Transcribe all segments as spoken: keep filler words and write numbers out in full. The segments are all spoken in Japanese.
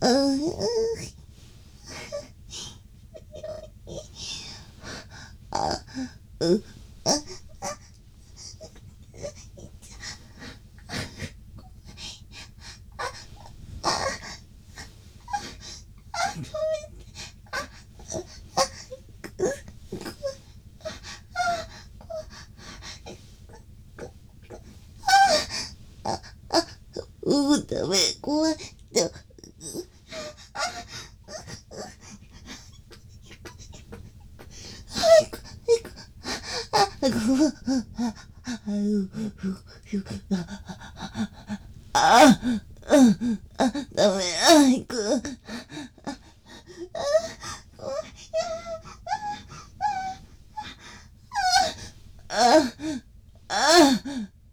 う、ダメ、怖い。ああ、ダメ、早く。ああ、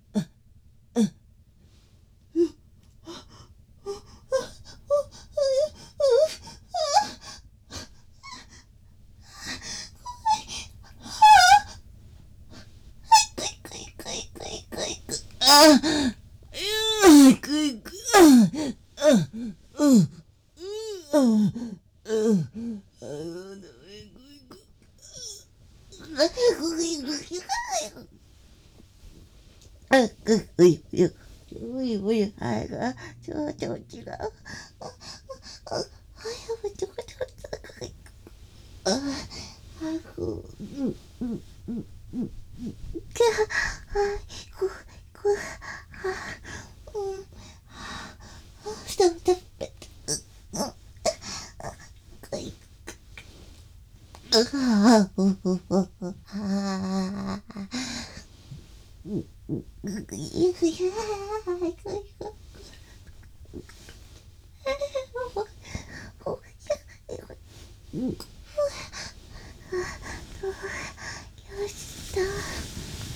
ああ、行く行く。うん、うん、うん、ああ、ダメ、行く行く。あ、ぐ、うい、うい、うい、うい、はい、が、ちょ、ちょ、違う。あ、あ、あ、はい、ちょ、ちょ、ちょ、あ、はい、ふ、うん、うん、うん、うん、けは、はい、く、く、は、うん、ストップ、ストップ、うん、あ、くい、あ、う、う、う、う、あ、うん、うん、いや、いや、くい、く、うん、よしだ。